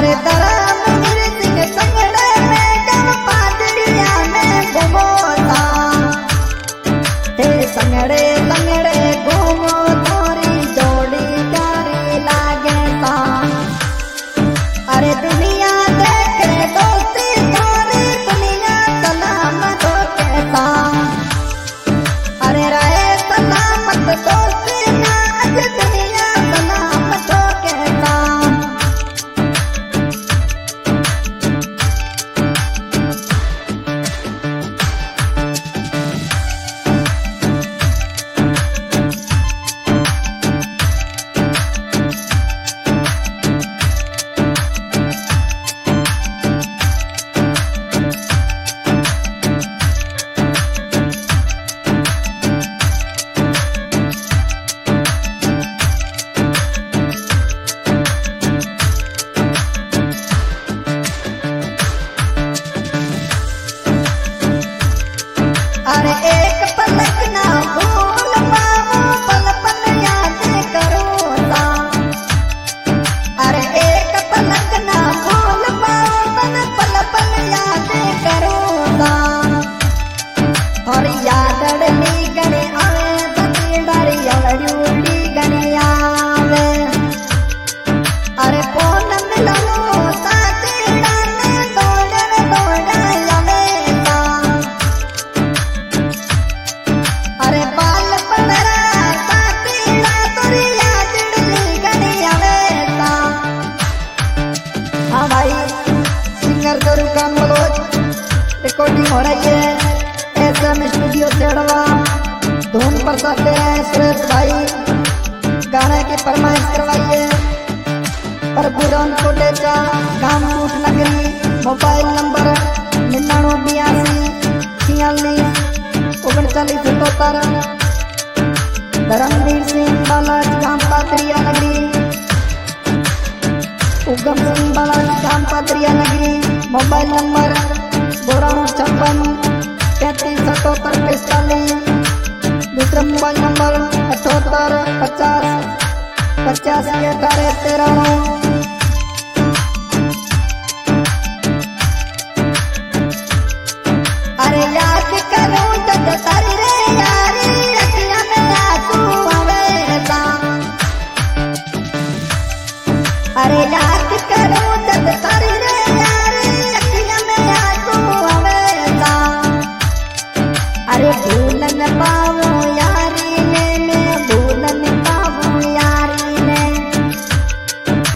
अरे धर्मवीर सिंह संगड़े में जब पादरिया में घूमो था, हे संगड़े संगड़े घूमो तोरी जोड़ी प्यारी लागे था। अरे दुनिया देखे दोस्ती तोरी दुनिया सलाम तो कहता, अरे रहे सलामत दोस्ती ना आज दुनिया सलाम तो कहता। अरे एक पलक ना भूल पाऊं पल पल याद करूँगा, अरे एक पलक ना भूल पाऊं पल पल याद करूँगा। और यादड़ी गणे आवे बतीडारी अवड़ूडी गणे आवे, अरे कौन मिलनो साथीड़ा ने दौड़ दौड़ आवेगा। अरे बाल पड़रा साथीड़ा तोरी यादड़ी गणे आवेगा। हाँ भाई, सिंगर गुरु का मनोज रिकॉर्डिंग हो रही है SM स्टूडियो चढ़वा। धुन पर सकते हैं सुरेश भाई, गाने की फरमाइश करवाइए। प्रभुराम कोटेचा, गांव कूट नगरी, मोबाइल नंबर 9982 46 39 धर्मवीर सिंह बालाज गांव पात्रिया नगरी, उगम सिंह बालाज गांव पात्रिया नगरी। Mobile number 9256 33 78 45। दूसरा मोबाइल नंबर 78 50 85 18 13। अरे याद करूं जब तारी रे यारी अखियां में आंसू आवेगा, अरे याद